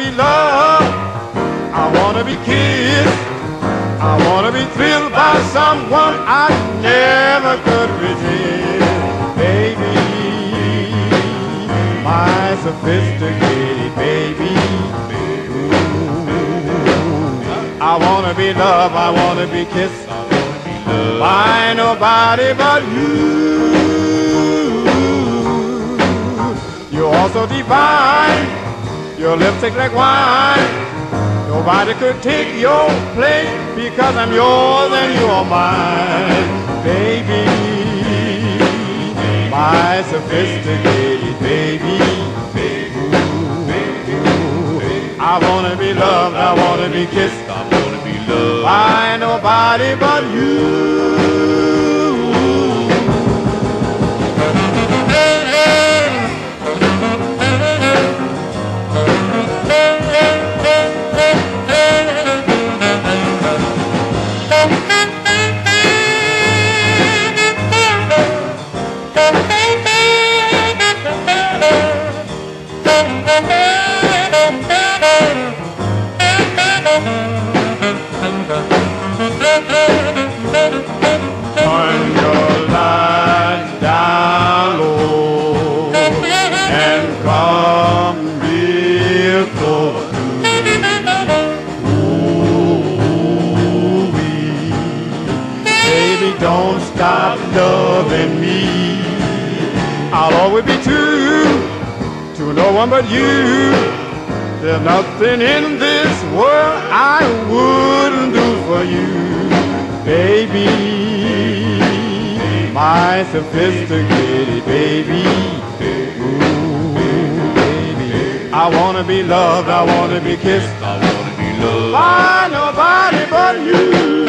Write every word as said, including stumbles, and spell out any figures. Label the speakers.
Speaker 1: be loved, I wanna be kissed, I wanna be thrilled by someone I never could resist. Baby, my sophisticated baby. I wanna be loved, I wanna be kissed by nobody but you. You're also divine, your lips taste like wine. Nobody could take your place because I'm yours and you're mine. Baby, my sophisticated baby. I wanna be loved, I wanna be kissed, I wanna be loved by nobody but you. Turn your lights down low and come real close to me. Ooh-wee. Baby, don't stop loving me. I'll always be true to no one but you. There's nothing in this world I wouldn't do for you. Baby, my sophisticated baby. Ooh, baby. I wanna be loved, I wanna be kissed, I wanna be loved by nobody but you.